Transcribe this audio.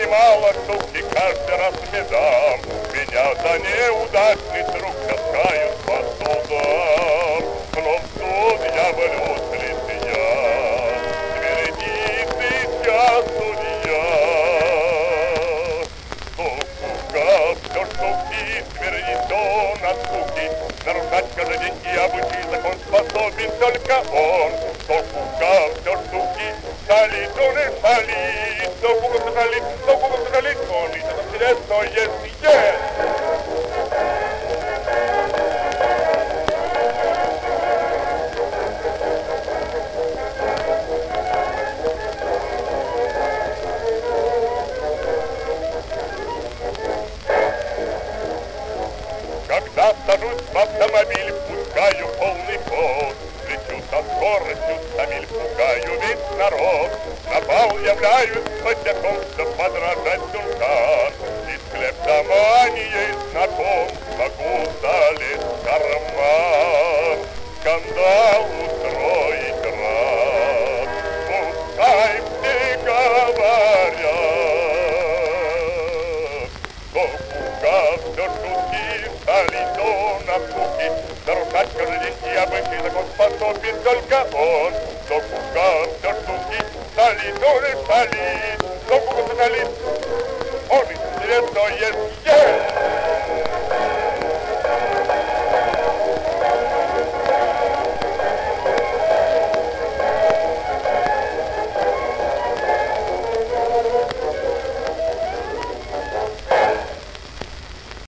немало штуки каждый раз медам. Меня за неудачный друг таскают по судам. Но в суд я влюблюсь я, твердит час судья. Сука, все штуки, твердит он от скуки. Нарушать каждый день и обычай закон способен только он. Сука, все штуки, шалит он и шалит. Сука, шалит, он и это интересно, есть. Когда сажусь в автомобиль, пускаю полный ход, лечу со скоростью 100 миль, пугаю весь народ. На бал являюсь ходяком, да подражать сюркан. И с клептоманией знаком, могу залезть в карман. Скандал устроить рад, пускай все говорят. Попугав, все шутки, шалит он от скуки. Нарушать каждый день и обычай закон способен только он. Попугав, все штуки, шалит он и шалит. Попугав шалит, он интересно есть.